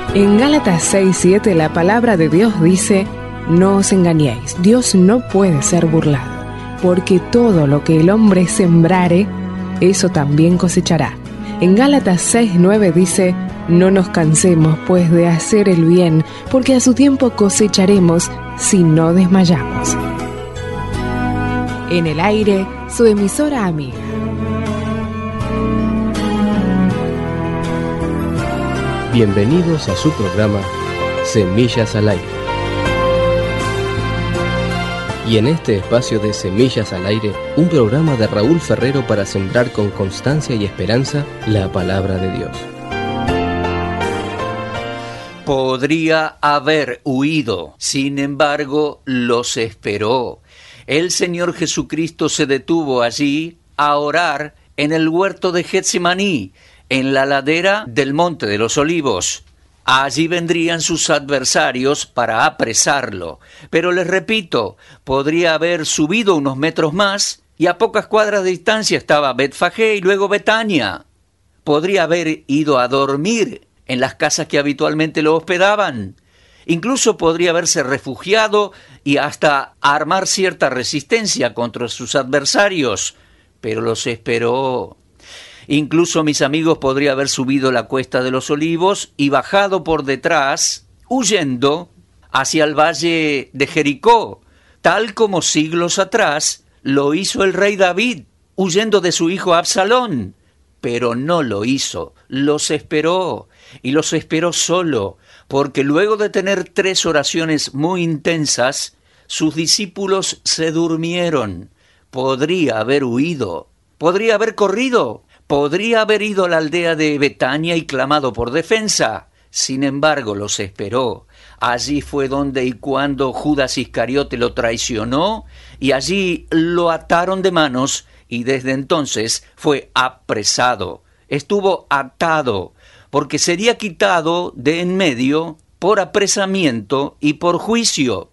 En Gálatas 6:7 la palabra de Dios dice: no os engañéis, Dios no puede ser burlado, porque todo lo que el hombre sembrare, eso también cosechará. En Gálatas 6:9 dice: no nos cansemos pues de hacer el bien, porque a su tiempo cosecharemos si no desmayamos. En el aire, su emisora amiga. Bienvenidos a su programa Semillas al Aire. Y en este espacio de Semillas al Aire, un programa de Raúl Ferrero para sembrar con constancia y esperanza la palabra de Dios. Podría haber huido, sin embargo, los esperó. El Señor Jesucristo se detuvo allí a orar en el huerto de Getsemaní, en la ladera del Monte de los Olivos. Allí vendrían sus adversarios para apresarlo. Pero les repito, podría haber subido unos metros más y a pocas cuadras de distancia estaba Betfagé y luego Betania. Podría haber ido a dormir en las casas que habitualmente lo hospedaban. Incluso podría haberse refugiado y hasta armar cierta resistencia contra sus adversarios. Pero los esperó. Incluso, mis amigos, podría haber subido la cuesta de los Olivos y bajado por detrás, huyendo hacia el valle de Jericó, tal como siglos atrás lo hizo el rey David, huyendo de su hijo Absalón. Pero no lo hizo, los esperó, y los esperó solo, porque luego de tener 3 oraciones muy intensas, sus discípulos se durmieron. Podría haber huido, podría haber corrido, podría haber ido a la aldea de Betania y clamado por defensa. Sin embargo, los esperó. Allí fue donde y cuando Judas Iscariote lo traicionó, y allí lo ataron de manos, y desde entonces fue apresado. Estuvo atado, porque sería quitado de en medio por apresamiento y por juicio.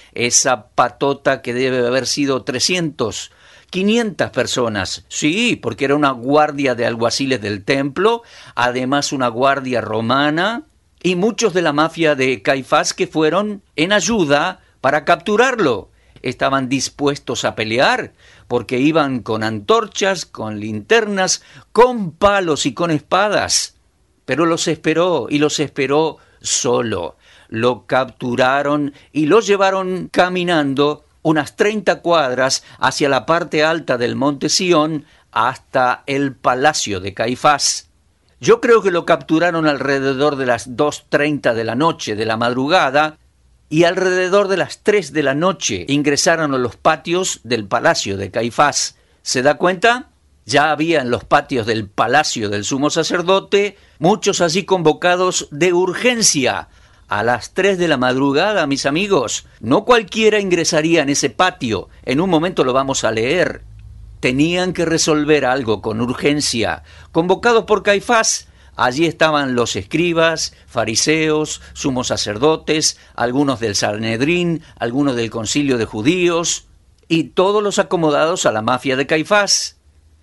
Esa patota que debe haber sido 300, 500 personas, sí, porque era una guardia de alguaciles del templo, además una guardia romana, y muchos de la mafia de Caifás que fueron en ayuda para capturarlo. Estaban dispuestos a pelear, porque iban con antorchas, con linternas, con palos y con espadas. Pero los esperó, y los esperó solo. Lo capturaron y lo llevaron caminando unas 30 cuadras hacia la parte alta del monte Sión hasta el palacio de Caifás. Yo creo que lo capturaron alrededor de las 2:30 de la noche, de la madrugada, y alrededor de las 3 de la noche ingresaron a los patios del palacio de Caifás. ¿Se da cuenta? Ya había en los patios del palacio del sumo sacerdote muchos allí convocados de urgencia. A las 3 de la madrugada, mis amigos, no cualquiera ingresaría en ese patio. En un momento lo vamos a leer. Tenían que resolver algo con urgencia. Convocados por Caifás, allí estaban los escribas, fariseos, sumos sacerdotes, algunos del Sanedrín, algunos del concilio de judíos, y todos los acomodados a la mafia de Caifás.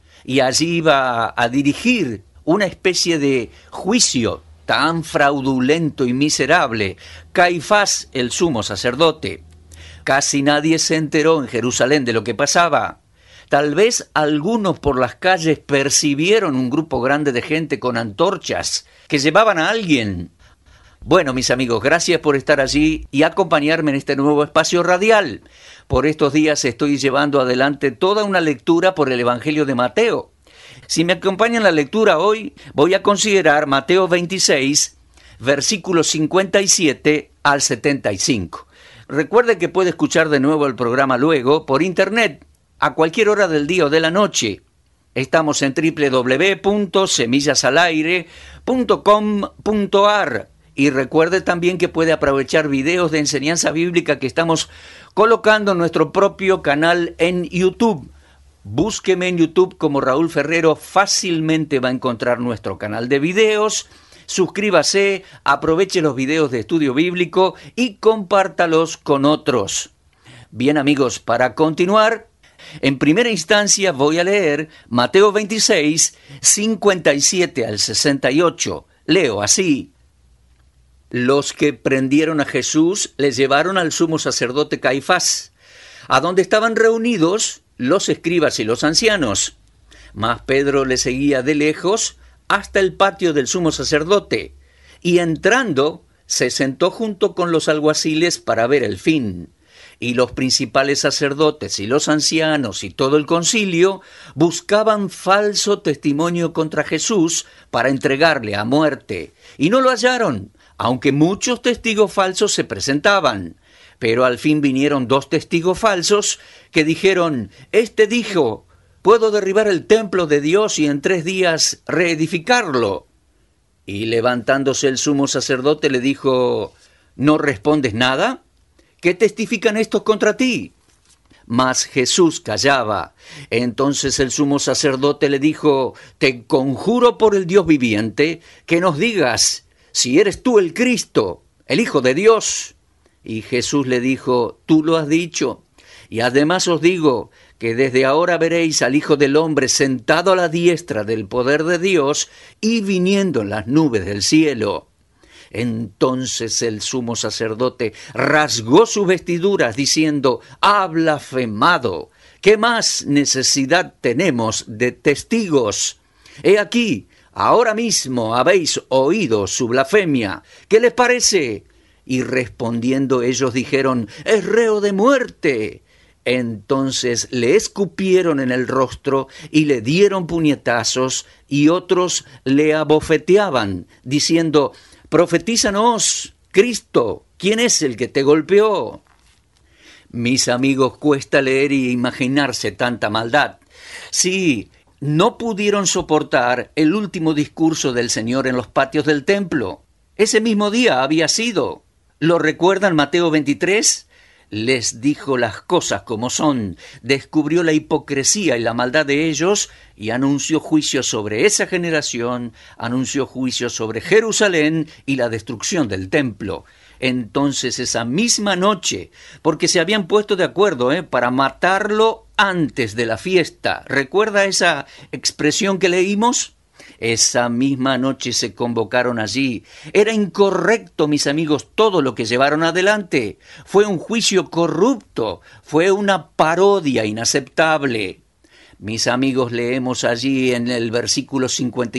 Y allí iba a dirigir una especie de juicio tan fraudulento y miserable, Caifás, el sumo sacerdote. Casi nadie se enteró en Jerusalén de lo que pasaba. Tal vez algunos por las calles percibieron un grupo grande de gente con antorchas que llevaban a alguien. Bueno, mis amigos, gracias por estar allí y acompañarme en este nuevo espacio radial. Por estos días estoy llevando adelante toda una lectura por el Evangelio de Mateo. Si me acompañan la lectura hoy, voy a considerar Mateo 26, versículos 57 al 75. Recuerde que puede escuchar de nuevo el programa luego por internet, a cualquier hora del día o de la noche. Estamos en www.semillasalaire.com.ar y recuerde también que puede aprovechar videos de enseñanza bíblica que estamos colocando en nuestro propio canal en YouTube. Búsqueme en YouTube como Raúl Ferrero, fácilmente va a encontrar nuestro canal de videos. Suscríbase, aproveche los videos de estudio bíblico y compártalos con otros. Bien, amigos, para continuar, en primera instancia voy a leer Mateo 26, 57 al 68. Leo así: Los que prendieron a Jesús le llevaron al sumo sacerdote Caifás, a donde estaban reunidos los escribas y los ancianos. Mas Pedro le seguía de lejos hasta el patio del sumo sacerdote, y entrando se sentó junto con los alguaciles para ver el fin. Y los principales sacerdotes y los ancianos y todo el concilio buscaban falso testimonio contra Jesús para entregarle a muerte, y no lo hallaron, aunque muchos testigos falsos se presentaban. Pero al fin vinieron 2 testigos falsos que dijeron: «Este dijo, puedo derribar el templo de Dios y en 3 días reedificarlo». Y levantándose el sumo sacerdote le dijo: «¿No respondes nada? ¿Qué testifican estos contra ti?». Mas Jesús callaba. Entonces el sumo sacerdote le dijo: «Te conjuro por el Dios viviente que nos digas si eres tú el Cristo, el Hijo de Dios». Y Jesús le dijo: «Tú lo has dicho, y además os digo que desde ahora veréis al Hijo del Hombre sentado a la diestra del poder de Dios y viniendo en las nubes del cielo». Entonces el sumo sacerdote rasgó sus vestiduras diciendo: «Ha blasfemado. ¿Qué más necesidad tenemos de testigos? He aquí, ahora mismo habéis oído su blasfemia. ¿Qué les parece?». Y respondiendo ellos dijeron: «Es reo de muerte». Entonces le escupieron en el rostro y le dieron puñetazos, y otros le abofeteaban, diciendo: «Profetízanos, Cristo, ¿quién es el que te golpeó?». Mis amigos, cuesta leer y imaginarse tanta maldad. Sí, no pudieron soportar el último discurso del Señor en los patios del templo. Ese mismo día había sido. ¿Lo recuerdan? Mateo 23. Les dijo las cosas como son, descubrió la hipocresía y la maldad de ellos y anunció juicio sobre esa generación, anunció juicio sobre Jerusalén y la destrucción del templo. Entonces esa misma noche, porque se habían puesto de acuerdo para matarlo antes de la fiesta. ¿Recuerda esa expresión que leímos? Esa misma noche se convocaron allí. Era incorrecto, mis amigos, todo lo que llevaron adelante. Fue un juicio corrupto, fue una parodia inaceptable. Mis amigos, leemos allí en el versículo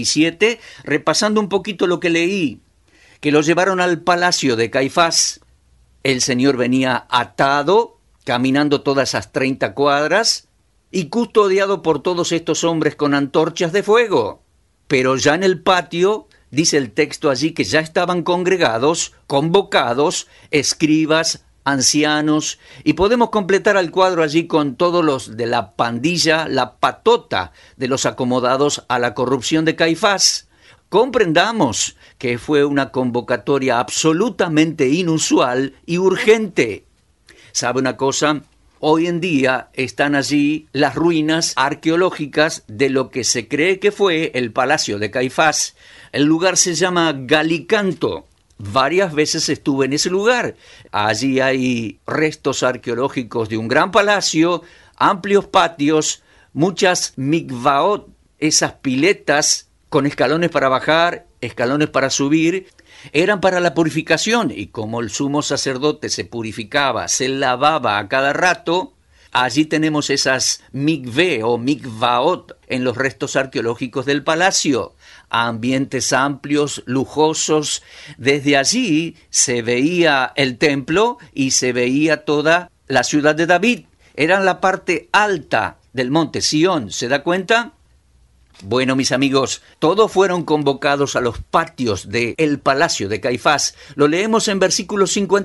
57, repasando un poquito lo que leí, que lo llevaron al palacio de Caifás. El Señor venía atado, caminando todas esas 30 cuadras, y custodiado por todos estos hombres con antorchas de fuego. Pero ya en el patio, dice el texto allí, que ya estaban congregados, convocados, escribas, ancianos, y podemos completar el cuadro allí con todos los de la pandilla, la patota de los acomodados a la corrupción de Caifás. Comprendamos que fue una convocatoria absolutamente inusual y urgente. ¿Sabe una cosa? Hoy en día están allí las ruinas arqueológicas de lo que se cree que fue el palacio de Caifás. El lugar se llama Galicanto. Varias veces estuve en ese lugar. Allí hay restos arqueológicos de un gran palacio, amplios patios, muchas mikvaot, esas piletas con escalones para bajar, escalones para subir. Eran para la purificación, y como el sumo sacerdote se purificaba, se lavaba a cada rato, allí tenemos esas mikve o mikvaot en los restos arqueológicos del palacio. Ambientes amplios, lujosos. Desde allí se veía el templo y se veía toda la ciudad de David. Era la parte alta del monte Sión, ¿se da cuenta? Bueno, mis amigos, todos fueron convocados a los patios del palacio de Caifás. Lo leemos en versículo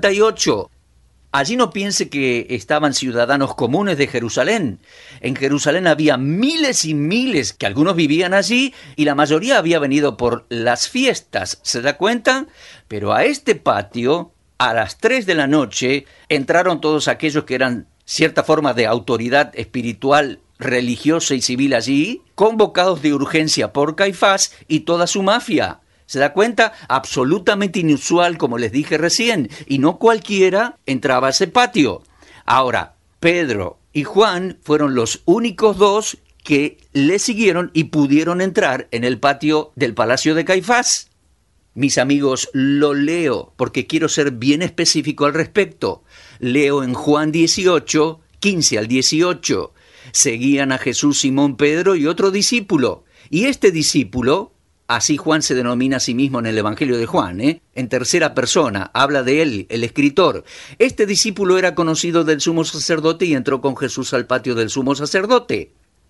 58. Allí no piense que estaban ciudadanos comunes de Jerusalén. En Jerusalén había miles y miles que algunos vivían allí y la mayoría había venido por las fiestas. ¿Se da cuenta? Pero a este patio, a las 3 de la noche, entraron todos aquellos que eran cierta forma de autoridad espiritual, religiosa y civil allí, convocados de urgencia por Caifás y toda su mafia. ¿Se da cuenta? Absolutamente inusual, como les dije recién, y no cualquiera entraba a ese patio. Ahora, Pedro y Juan fueron los únicos 2 que le siguieron y pudieron entrar en el patio del palacio de Caifás. Mis amigos, lo leo porque quiero ser bien específico al respecto. Leo en Juan 18, 15 al 18. Seguían a Jesús Simón Pedro y otro discípulo. Y este discípulo, así Juan se denomina a sí mismo en el Evangelio de Juan, en tercera persona, habla de él, el escritor. Este discípulo era conocido del sumo sacerdote y entró con Jesús al patio del sumo sacerdote.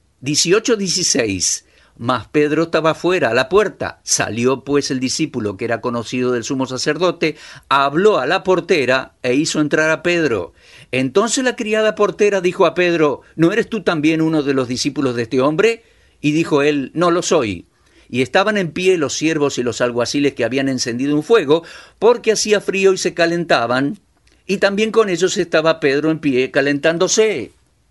18:16. Mas Pedro estaba fuera, a la puerta. Salió pues el discípulo, que era conocido del sumo sacerdote, habló a la portera e hizo entrar a Pedro. Entonces la criada portera dijo a Pedro: ¿No eres tú también uno de los discípulos de este hombre? Y dijo él: No lo soy. Y estaban en pie los siervos y los alguaciles que habían encendido un fuego, porque hacía frío y se calentaban, y también con ellos estaba Pedro en pie calentándose.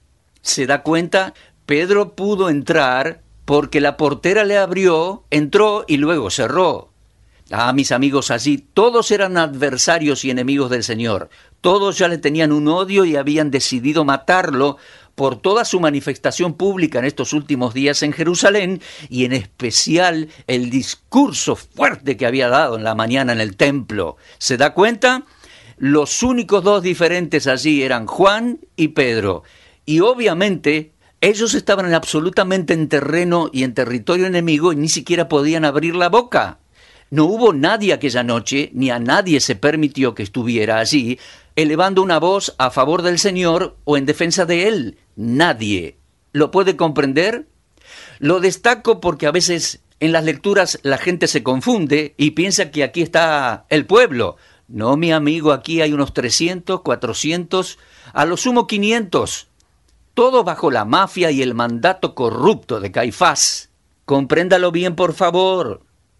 ¿Se da cuenta? Pedro pudo entrar porque la portera le abrió, entró y luego cerró. Mis amigos, allí todos eran adversarios y enemigos del Señor. Todos ya le tenían un odio y habían decidido matarlo por toda su manifestación pública en estos últimos días en Jerusalén, y en especial el discurso fuerte que había dado en la mañana en el templo. ¿Se da cuenta? Los únicos dos diferentes allí eran Juan y Pedro. Y obviamente ellos estaban absolutamente en terreno y en territorio enemigo y ni siquiera podían abrir la boca. No hubo nadie aquella noche, ni a nadie se permitió que estuviera allí, elevando una voz a favor del Señor o en defensa de Él. Nadie. ¿Lo puede comprender? Lo destaco porque a veces en las lecturas la gente se confunde y piensa que aquí está el pueblo. No, mi amigo, aquí hay unos 300, 400, a lo sumo 500. Todo bajo la mafia y el mandato corrupto de Caifás. Compréndalo bien, por favor.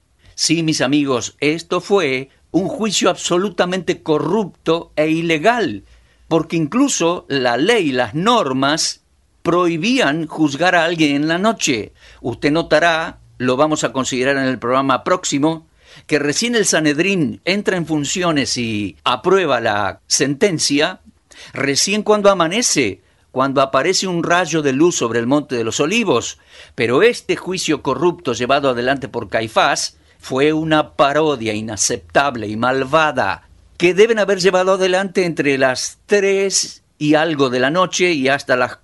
Sí, mis amigos, esto fue un juicio absolutamente corrupto e ilegal, porque incluso la ley, las normas, prohibían juzgar a alguien en la noche. Usted notará, lo vamos a considerar en el programa próximo, que recién el Sanedrín entra en funciones y aprueba la sentencia, recién cuando amanece, cuando aparece un rayo de luz sobre el Monte de los Olivos. Pero este juicio corrupto llevado adelante por Caifás fue una parodia inaceptable y malvada que deben haber llevado adelante entre las 3 y algo de la noche y hasta las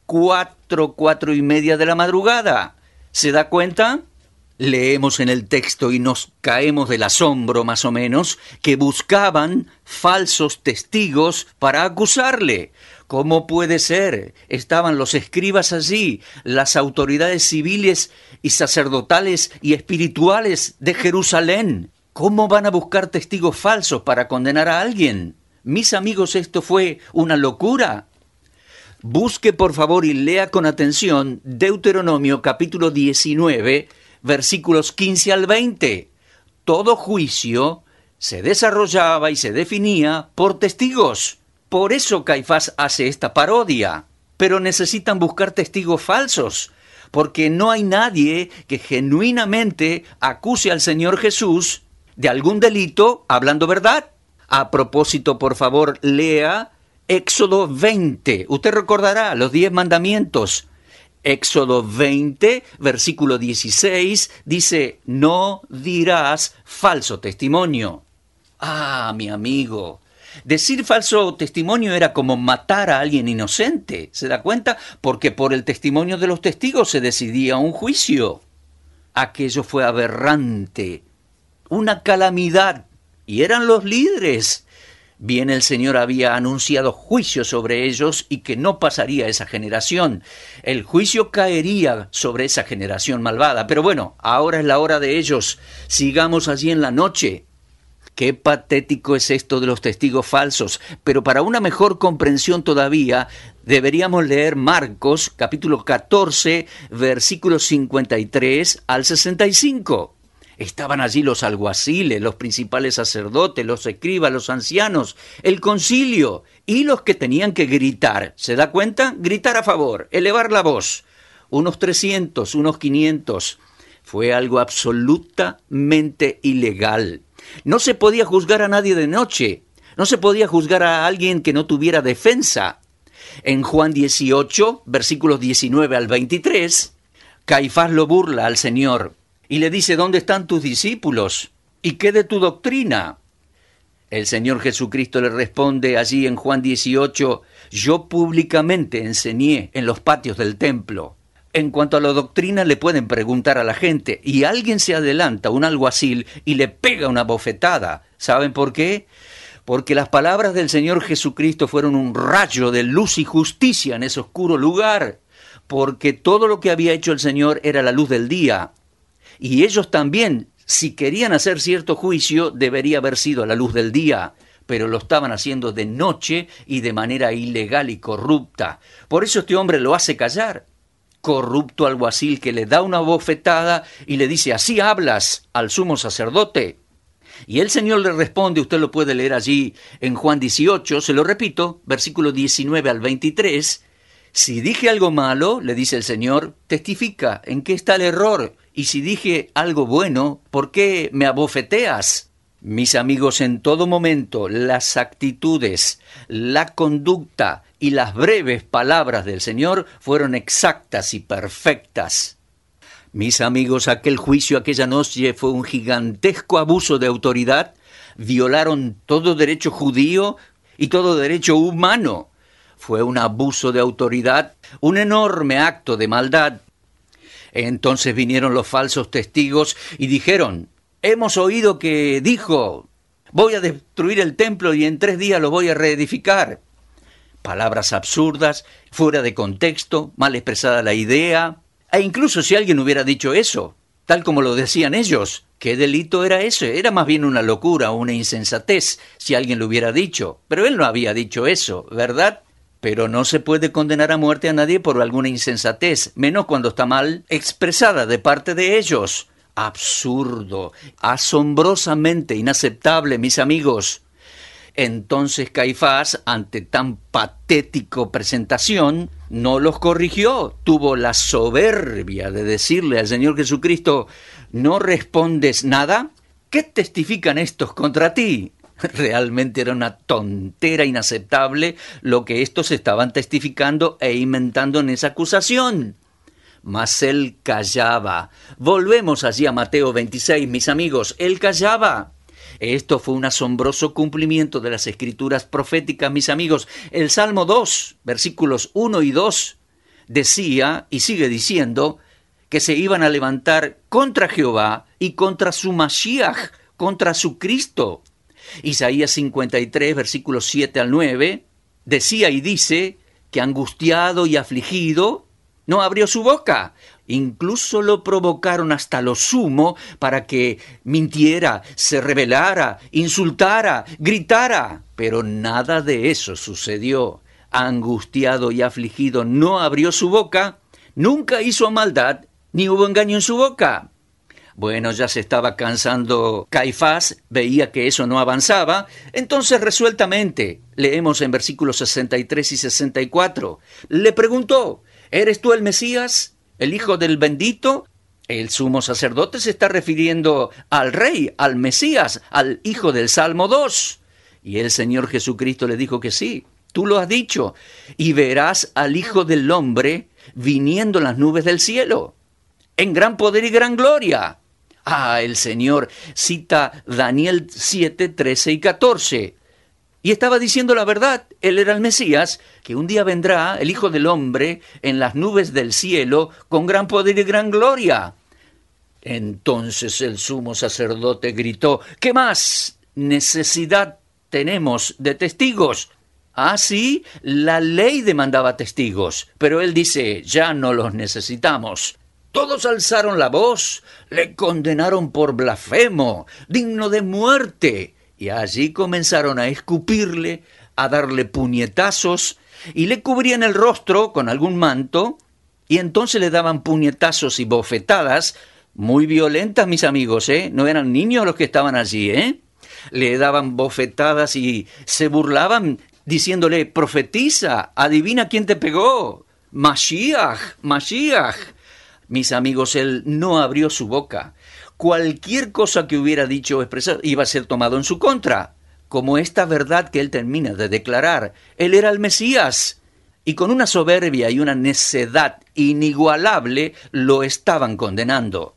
4, 4:30 de la madrugada. ¿Se da cuenta? Leemos en el texto y nos caemos del asombro, más o menos, que buscaban falsos testigos para acusarle. ¿Cómo puede ser? Estaban los escribas allí, las autoridades civiles y sacerdotales y espirituales de Jerusalén. ¿Cómo van a buscar testigos falsos para condenar a alguien? Mis amigos, esto fue una locura. Busque por favor y lea con atención Deuteronomio capítulo 19, versículos 15 al 20. Todo juicio se desarrollaba y se definía por testigos. Por eso Caifás hace esta parodia. Pero necesitan buscar testigos falsos, porque no hay nadie que genuinamente acuse al Señor Jesús de algún delito hablando verdad. A propósito, por favor, lea Éxodo 20. Usted recordará los 10 mandamientos. Éxodo 20, versículo 16, dice: no dirás falso testimonio. Mi amigo, decir falso testimonio era como matar a alguien inocente. ¿Se da cuenta? Porque por el testimonio de los testigos se decidía un juicio. Aquello fue aberrante, una calamidad, y eran los líderes. Bien, el Señor había anunciado juicio sobre ellos y que no pasaría esa generación. El juicio caería sobre esa generación malvada. Pero bueno, ahora es la hora de ellos. Sigamos allí en la noche. Qué patético es esto de los testigos falsos. Pero para una mejor comprensión todavía, deberíamos leer Marcos, capítulo 14, versículos 53 al 65. Estaban allí los alguaciles, los principales sacerdotes, los escribas, los ancianos, el concilio y los que tenían que gritar. ¿Se da cuenta? Gritar a favor, elevar la voz. Unos 300, unos 500. Fue algo absolutamente ilegal. No se podía juzgar a nadie de noche. No se podía juzgar a alguien que no tuviera defensa. En Juan 18, versículos 19 al 23, Caifás lo burla al Señor y le dice: ¿dónde están tus discípulos? ¿Y qué de tu doctrina? El Señor Jesucristo le responde allí en Juan 18, yo públicamente enseñé en los patios del templo. En cuanto a la doctrina le pueden preguntar a la gente y alguien se adelanta, un alguacil, y le pega una bofetada. ¿Saben por qué? Porque las palabras del Señor Jesucristo fueron un rayo de luz y justicia en ese oscuro lugar, porque todo lo que había hecho el Señor era la luz del día. Y ellos también, si querían hacer cierto juicio, debería haber sido a la luz del día, pero lo estaban haciendo de noche y de manera ilegal y corrupta. Por eso este hombre lo hace callar. Corrupto alguacil que le da una bofetada y le dice, ¿así hablas al sumo sacerdote? Y el Señor le responde, usted lo puede leer allí en Juan 18, se lo repito, versículo 19 al 23, si dije algo malo, le dice el Señor, testifica en qué está el error, y si dije algo bueno, ¿por qué me abofeteas? Mis amigos, en todo momento, las actitudes, la conducta y las breves palabras del Señor fueron exactas y perfectas. Mis amigos, aquel juicio aquella noche fue un gigantesco abuso de autoridad. Violaron todo derecho judío y todo derecho humano. Fue un abuso de autoridad, un enorme acto de maldad. Entonces vinieron los falsos testigos y dijeron, hemos oído que dijo, voy a destruir el templo y en 3 días lo voy a reedificar. Palabras absurdas, fuera de contexto, mal expresada la idea. E incluso si alguien hubiera dicho eso, tal como lo decían ellos, ¿qué delito era ese? Era más bien una locura o una insensatez si alguien lo hubiera dicho. Pero él no había dicho eso, ¿verdad? Pero no se puede condenar a muerte a nadie por alguna insensatez, menos cuando está mal expresada de parte de ellos. Absurdo, asombrosamente inaceptable, mis amigos. Entonces Caifás, ante tan patético presentación, no los corrigió. Tuvo la soberbia de decirle al Señor Jesucristo, ¿no respondes nada? ¿Qué testifican estos contra ti? Realmente era una tontera inaceptable lo que estos estaban testificando e inventando en esa acusación. Mas él callaba. Volvemos allí a Mateo 26, mis amigos. Él callaba. Esto fue un asombroso cumplimiento de las escrituras proféticas, mis amigos. El Salmo 2, versículos 1 y 2, decía y sigue diciendo que se iban a levantar contra Jehová y contra su Mashiach, contra su Cristo. Isaías 53, versículos 7 al 9, decía y dice que angustiado y afligido no abrió su boca. Incluso lo provocaron hasta lo sumo para que mintiera, se rebelara, insultara, gritara. Pero nada de eso sucedió. Angustiado y afligido no abrió su boca, nunca hizo maldad, ni hubo engaño en su boca. Bueno, ya se estaba cansando Caifás, veía que eso no avanzaba, entonces resueltamente, leemos en versículos 63 y 64, le preguntó, ¿eres tú el Mesías, el Hijo del Bendito? El sumo sacerdote se está refiriendo al Rey, al Mesías, al Hijo del Salmo 2. Y el Señor Jesucristo le dijo que sí, tú lo has dicho, y verás al Hijo del Hombre viniendo en las nubes del cielo, en gran poder y gran gloria. El Señor cita Daniel 7, 13 y 14. Y estaba diciendo la verdad, él era el Mesías, que un día vendrá el Hijo del Hombre en las nubes del cielo con gran poder y gran gloria. Entonces el sumo sacerdote gritó, ¿qué más necesidad tenemos de testigos? Sí, la ley demandaba testigos, pero él dice, ya no los necesitamos. Todos alzaron la voz, le condenaron por blasfemo, digno de muerte. Y allí comenzaron a escupirle, a darle puñetazos, y le cubrían el rostro con algún manto, y entonces le daban puñetazos y bofetadas, muy violentas, mis amigos, no eran niños los que estaban allí, le daban bofetadas y se burlaban, diciéndole, profetiza, adivina quién te pegó, Mashiach, Mashiach. Mis amigos, él no abrió su boca. Cualquier cosa que hubiera dicho o expresado iba a ser tomado en su contra, como esta verdad que él termina de declarar. Él era el Mesías, y con una soberbia y una necedad inigualable lo estaban condenando.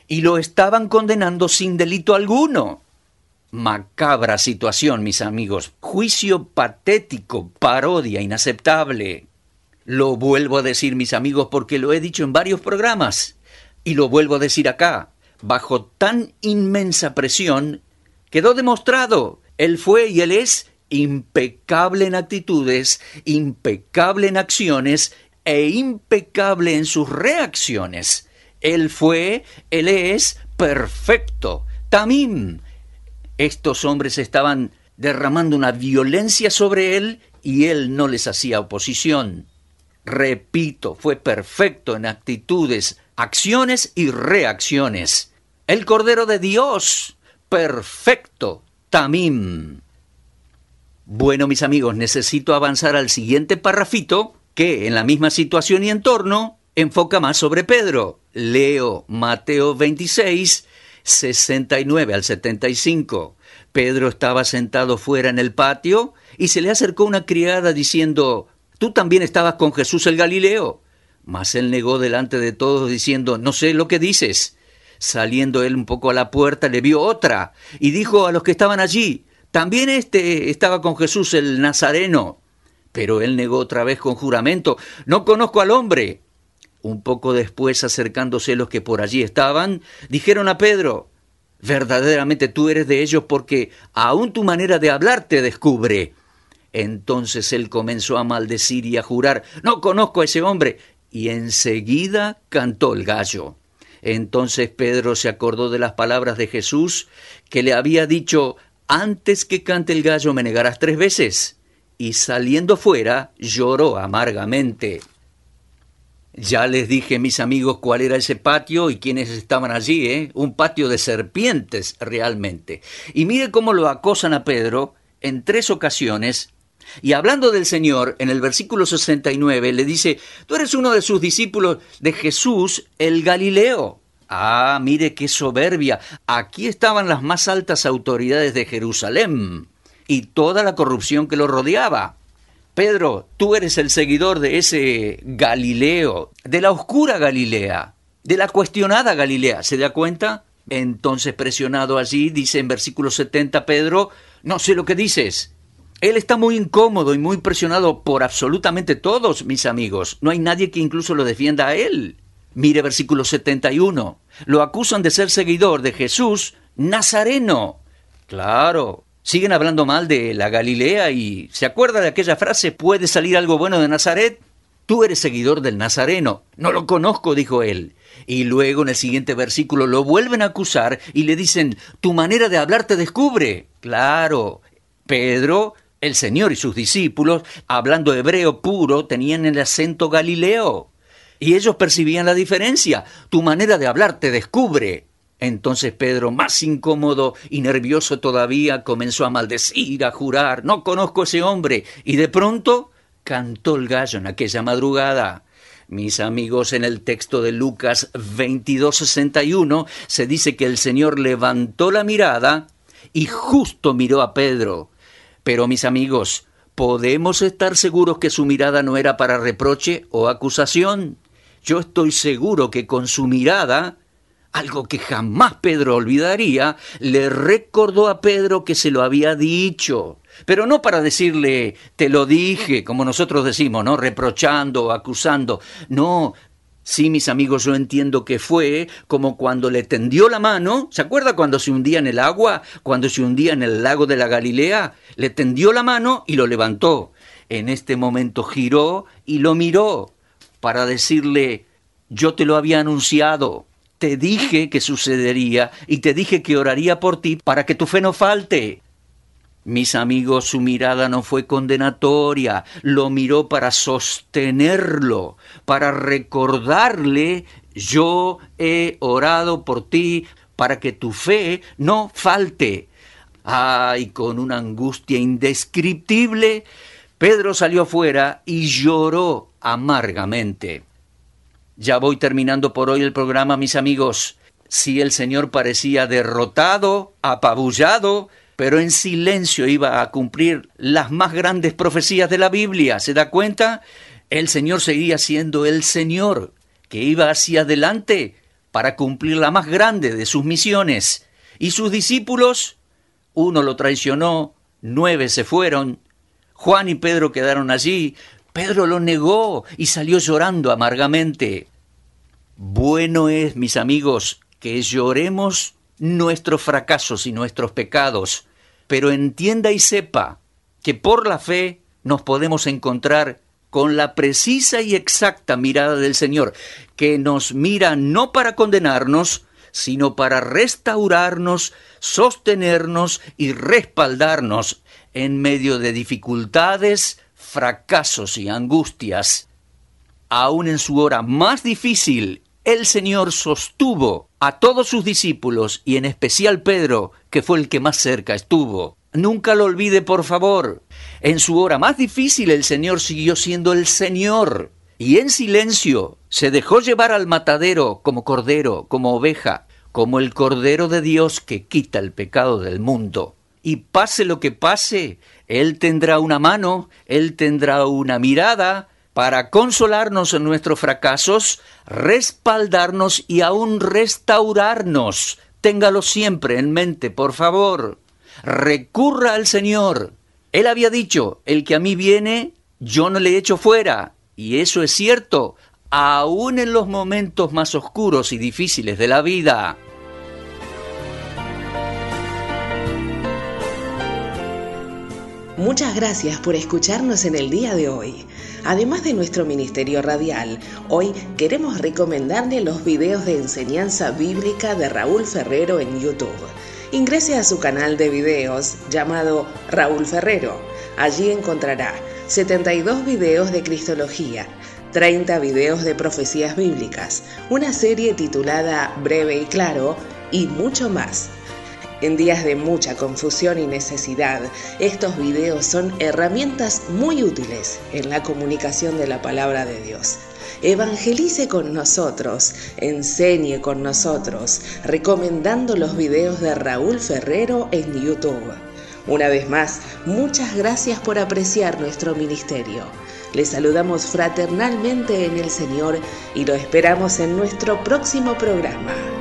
y lo estaban condenando sin delito alguno. Macabra situación, mis amigos. Juicio patético, parodia, inaceptable. Lo vuelvo a decir, mis amigos, porque lo he dicho en varios programas. Y lo vuelvo a decir acá. Bajo tan inmensa presión, quedó demostrado. Él fue y él es impecable en actitudes, impecable en acciones e impecable en sus reacciones. Él fue, él es perfecto. Tamim. Estos hombres estaban derramando una violencia sobre él y él no les hacía oposición. Repito, fue perfecto en actitudes, acciones y reacciones. El Cordero de Dios, perfecto, Tamim. Bueno, mis amigos, necesito avanzar al siguiente parrafito que, en la misma situación y entorno, enfoca más sobre Pedro. Leo Mateo 26, 69 al 75. Pedro estaba sentado fuera en el patio y se le acercó una criada diciendo: «¿Tú también estabas con Jesús el Galileo?». Mas él negó delante de todos diciendo: «No sé lo que dices». Saliendo él un poco a la puerta, le vio otra y dijo a los que estaban allí: «También estaba con Jesús el Nazareno». Pero él negó otra vez con juramento: «No conozco al hombre». Un poco después, acercándose los que por allí estaban, dijeron a Pedro: «Verdaderamente tú eres de ellos, porque aún tu manera de hablar te descubre». Entonces él comenzó a maldecir y a jurar: «No conozco a ese hombre». Y enseguida cantó el gallo. Entonces Pedro se acordó de las palabras de Jesús, que le había dicho: «Antes que cante el gallo me negarás 3 veces». Y saliendo fuera, lloró amargamente. Ya les dije, mis amigos, cuál era ese patio y quiénes estaban allí, Un patio de serpientes, realmente. Y mire cómo lo acosan a Pedro en 3 ocasiones. Y hablando del Señor, en el versículo 69, le dice: «Tú eres uno de sus discípulos de Jesús, el Galileo». Ah, mire qué soberbia. Aquí estaban las más altas autoridades de Jerusalén y toda la corrupción que lo rodeaba. Pedro, tú eres el seguidor de ese Galileo, de la oscura Galilea, de la cuestionada Galilea. ¿Se da cuenta? Entonces, presionado allí, dice en versículo 70 Pedro: «No sé lo que dices». Él está muy incómodo y muy presionado por absolutamente todos, mis amigos. No hay nadie que incluso lo defienda a él. Mire versículo 71. Lo acusan de ser seguidor de Jesús Nazareno. Claro. Siguen hablando mal de la Galilea y ¿se acuerda de aquella frase: «¿Puede salir algo bueno de Nazaret?». Tú eres seguidor del Nazareno. «No lo conozco», dijo él. Y luego en el siguiente versículo lo vuelven a acusar y le dicen: «Tu manera de hablar te descubre». Claro, Pedro, el Señor y sus discípulos, hablando hebreo puro, tenían el acento galileo. Y ellos percibían la diferencia. «Tu manera de hablar te descubre». Entonces Pedro, más incómodo y nervioso todavía, comenzó a maldecir, a jurar: «No conozco a ese hombre». Y de pronto cantó el gallo en aquella madrugada. Mis amigos, en el texto de Lucas 22:61 se dice que el Señor levantó la mirada y justo miró a Pedro. Pero, mis amigos, ¿podemos estar seguros que su mirada no era para reproche o acusación? Yo estoy seguro que con su mirada, algo que jamás Pedro olvidaría, le recordó a Pedro que se lo había dicho. Pero no para decirle: «Te lo dije», como nosotros decimos, ¿no?, reprochando o acusando. No, sí, mis amigos, yo entiendo que fue como cuando le tendió la mano. ¿Se acuerda cuando se hundía en el agua? Cuando se hundía en el lago de la Galilea, le tendió la mano y lo levantó. En este momento giró y lo miró para decirle: «Yo te lo había anunciado. Te dije que sucedería y te dije que oraría por ti para que tu fe no falte». Mis amigos, su mirada no fue condenatoria, lo miró para sostenerlo, para recordarle: «Yo he orado por ti para que tu fe no falte». Ay, con una angustia indescriptible, Pedro salió afuera y lloró amargamente. Ya voy terminando por hoy el programa, mis amigos. Sí, el Señor parecía derrotado, apabullado, pero en silencio iba a cumplir las más grandes profecías de la Biblia. ¿Se da cuenta? El Señor seguía siendo el Señor, que iba hacia adelante para cumplir la más grande de sus misiones. Y sus discípulos, 1 lo traicionó, 9 se fueron, Juan y Pedro quedaron allí. Pedro lo negó y salió llorando amargamente. Bueno es, mis amigos, que lloremos nuestros fracasos y nuestros pecados, pero entienda y sepa que por la fe nos podemos encontrar con la precisa y exacta mirada del Señor, que nos mira no para condenarnos, sino para restaurarnos, sostenernos y respaldarnos en medio de dificultades, fracasos y angustias. Aún en su hora más difícil, el Señor sostuvo a todos sus discípulos y en especial Pedro, que fue el que más cerca estuvo. Nunca lo olvide, por favor. En su hora más difícil el Señor siguió siendo el Señor y en silencio se dejó llevar al matadero como cordero, como oveja, como el Cordero de Dios que quita el pecado del mundo. Y pase lo que pase, Él tendrá una mano, Él tendrá una mirada para consolarnos en nuestros fracasos, respaldarnos y aún restaurarnos. Téngalo siempre en mente, por favor. Recurra al Señor. Él había dicho, el que a mí viene, yo no le echo fuera. Y eso es cierto, aún en los momentos más oscuros y difíciles de la vida. Muchas gracias por escucharnos en el día de hoy. Además de nuestro ministerio radial, hoy queremos recomendarle los videos de enseñanza bíblica de Raúl Ferrero en YouTube. Ingrese a su canal de videos llamado Raúl Ferrero. Allí encontrará 72 videos de Cristología, 30 videos de profecías bíblicas, una serie titulada Breve y Claro y mucho más. En días de mucha confusión y necesidad, estos videos son herramientas muy útiles en la comunicación de la palabra de Dios. Evangelice con nosotros, enseñe con nosotros, recomendando los videos de Raúl Ferrero en YouTube. Una vez más, muchas gracias por apreciar nuestro ministerio. Les saludamos fraternalmente en el Señor y lo esperamos en nuestro próximo programa.